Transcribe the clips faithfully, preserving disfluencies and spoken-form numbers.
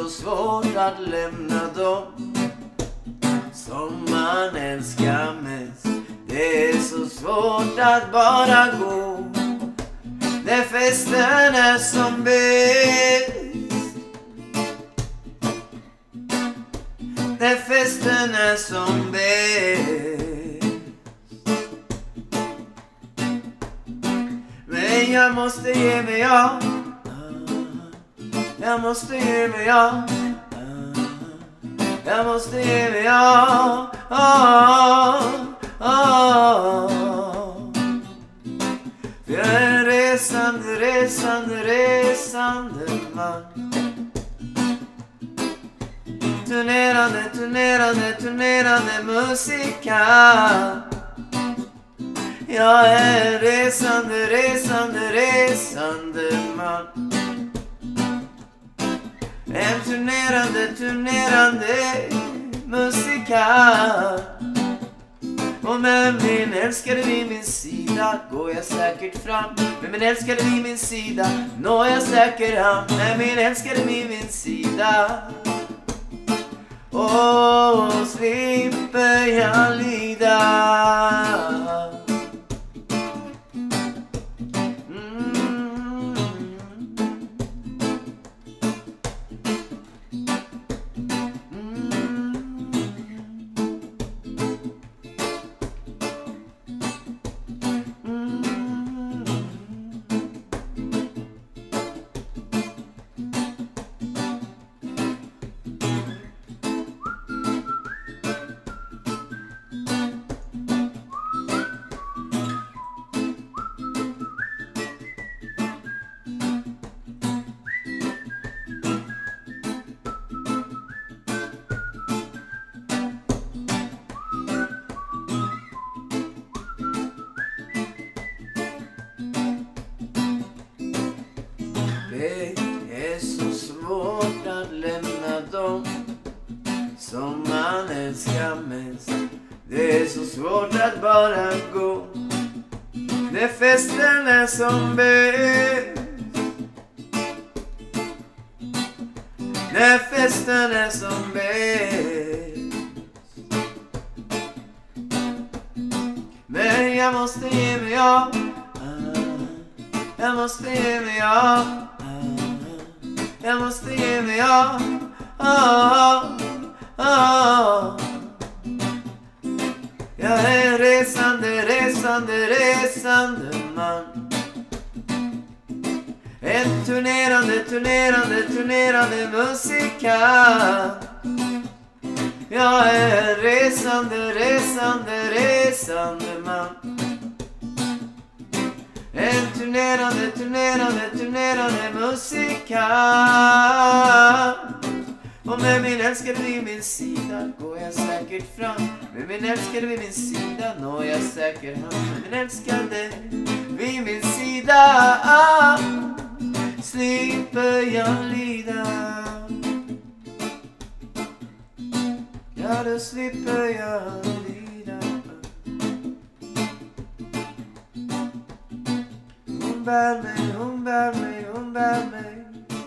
så svårt att lämna dem som man älskar mest. Det är så svårt att bara gå när festen är som bäst. När festen är som bäst. Men jag måste ge mig av. Jag måste ge mig av. Jag måste ge mig av. Oh, oh, oh. För jag är en resande, resande, resande man. Turnerande, turnerande, turnerande musikant. Jag är en resande, resande, resande man. En turnerande, turnerande musikant. Och med min älskade vid min sida går jag säkert fram. Med min älskade vid min sida når jag säkert ham. Med min älskade vid min sida. Och slipper jag lida. Det är så svårt att lämna dem som man älskar mest. Det är så svårt att bara gå när festen är som bäst. När festen är som bäst. Men jag måste ge mig av. Jag måste ge mig av. Jag måste ge mig av. Oh, oh, oh. Jag är en resande, resande, resande man. En turnerande, turnerande, turnerande musikant. Jag är en resande, resande, resande man. En turnerande, turnerande, turnerande musikant. Och med min älskade vid min sida går jag säkert fram. Med min älskade vid min sida når jag säkert ham. Med min älskade vid min sida slipper jag lida. Ja, då slipper jag lida. Hon bär mig, hon bär mig, hon bär mig.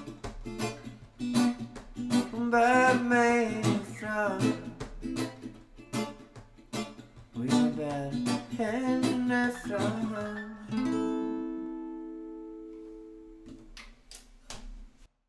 Hon bär mig fram. Och jag bär henne fram.